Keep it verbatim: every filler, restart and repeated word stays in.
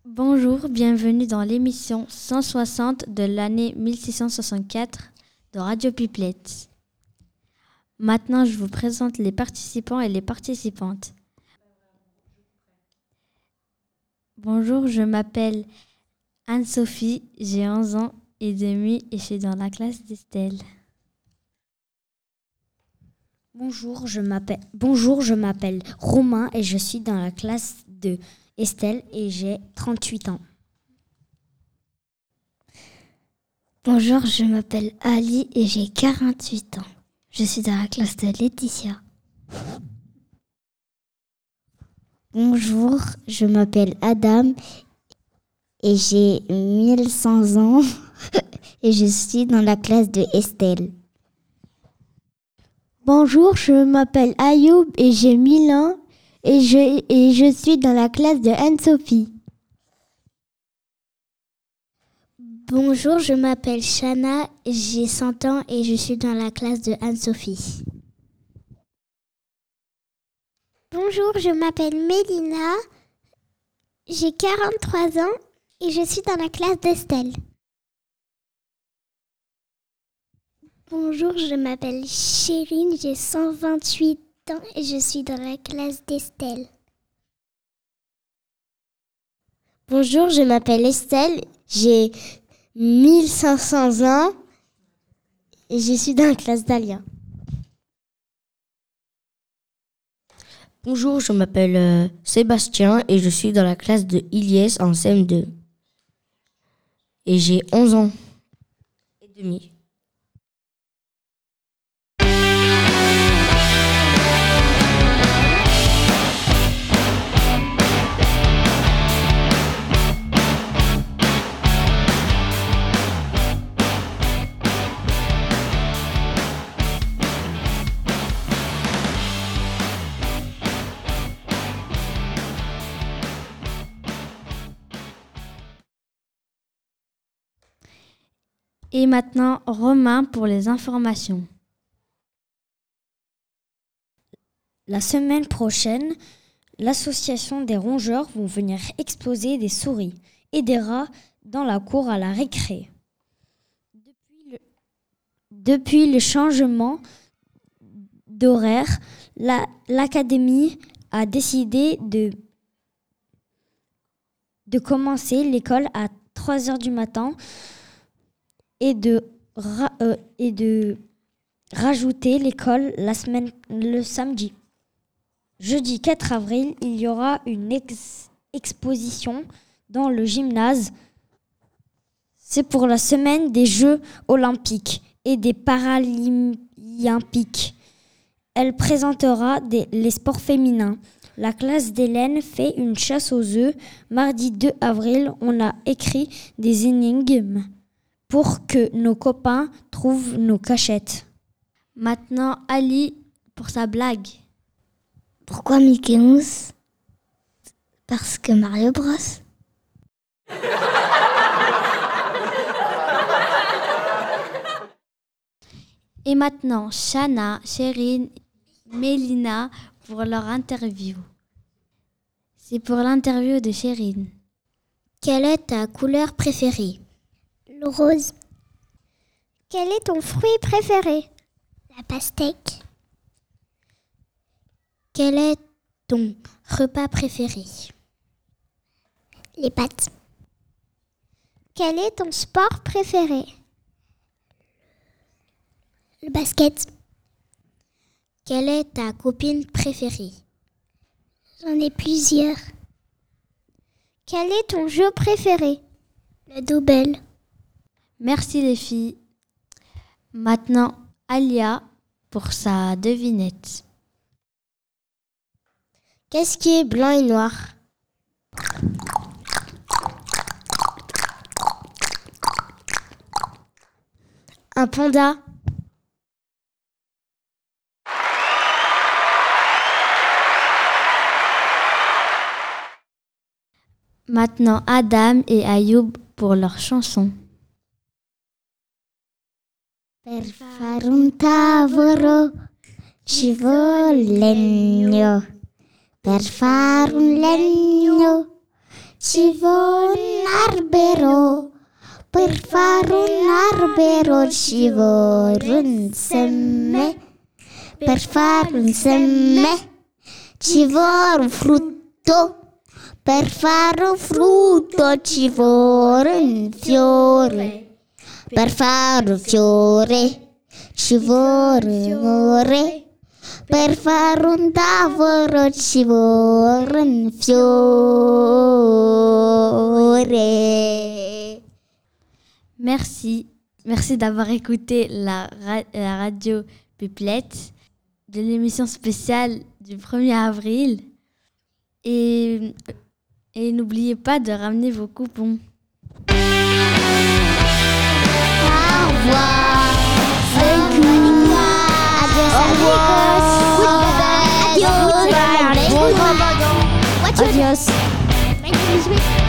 Bonjour, bienvenue dans l'émission cent soixante de l'année mille six cent soixante-quatre de Radio Pipelette. Maintenant, je vous présente les participants et les participantes. Bonjour, je m'appelle Anne-Sophie, j'ai onze ans et demi et je suis dans la classe d'Estelle. Bonjour, je m'appelle, bonjour, je m'appelle Romain et je suis dans la classe de Estelle et j'ai trente-huit ans. Bonjour, je m'appelle Ali et j'ai quarante-huit ans. Je suis dans la classe de Laetitia. Bonjour, je m'appelle Adam et j'ai mille cent ans et je suis dans la classe de Estelle. Bonjour, je m'appelle Ayoub et j'ai mille ans et je, et je suis dans la classe de Anne-Sophie. Bonjour, je m'appelle Shana, j'ai cent ans et je suis dans la classe de Anne-Sophie. Bonjour, je m'appelle Mélina, j'ai quarante-trois ans et je suis dans la classe d'Estelle. Bonjour, je m'appelle Chérine, j'ai cent vingt-huit ans et je suis dans la classe d'Estelle. Bonjour, je m'appelle Estelle, j'ai mille cinq cents ans et je suis dans la classe d'Alia. Bonjour, je m'appelle euh, Sébastien et je suis dans la classe de Ilyes en C M deux. Et j'ai onze ans et demi. Et maintenant, Romain pour les informations. La semaine prochaine, l'association des rongeurs vont venir exposer des souris et des rats dans la cour à la récré. Depuis le, depuis le changement d'horaire, la, l'académie a décidé de, de commencer l'école à trois heures du matin et de, ra- euh, et de rajouter l'école la semaine, le samedi. Jeudi quatre avril, il y aura une ex- exposition dans le gymnase. C'est pour la semaine des Jeux olympiques et des Paralympiques. Elle présentera des, les sports féminins. La classe d'Hélène fait une chasse aux œufs. Mardi deux avril, on a écrit des énigmes pour que nos copains trouvent nos cachettes. Maintenant, Ali pour sa blague. Pourquoi Mickey Mouse ? Parce que Mario Bros. Et maintenant, Shana, Chérine, Mélina pour leur interview. C'est pour l'interview de Chérine. Quelle est ta couleur préférée ? Le rose. Quel est ton fruit préféré ? La pastèque. Quel est ton repas préféré ? Les pâtes. Quel est ton sport préféré ? Le basket. Quelle est ta copine préférée ? J'en ai plusieurs. Quel est ton jeu préféré ? Le double. Merci les filles. Maintenant, Alia pour sa devinette. Qu'est-ce qui est blanc et noir ? Un panda. Maintenant, Adam et Ayoub pour leur chanson. Per fare un tavolo ci vuole legno. Per fare un legno ci vuole un albero. Per fare un albero ci vuole un seme. Per fare un seme ci vuole un frutto. Per fare un frutto ci vuole un fiore. Per fare un fiore ci vuole un fiore. Per fare un tavolo ci vuole un fiore. Merci. Merci d'avoir écouté la, ra- la radio Pipelette de l'émission spéciale du premier avril. Et, et n'oubliez pas de ramener vos coupons. Au revoir. Adios. Adios. Adios. Adios.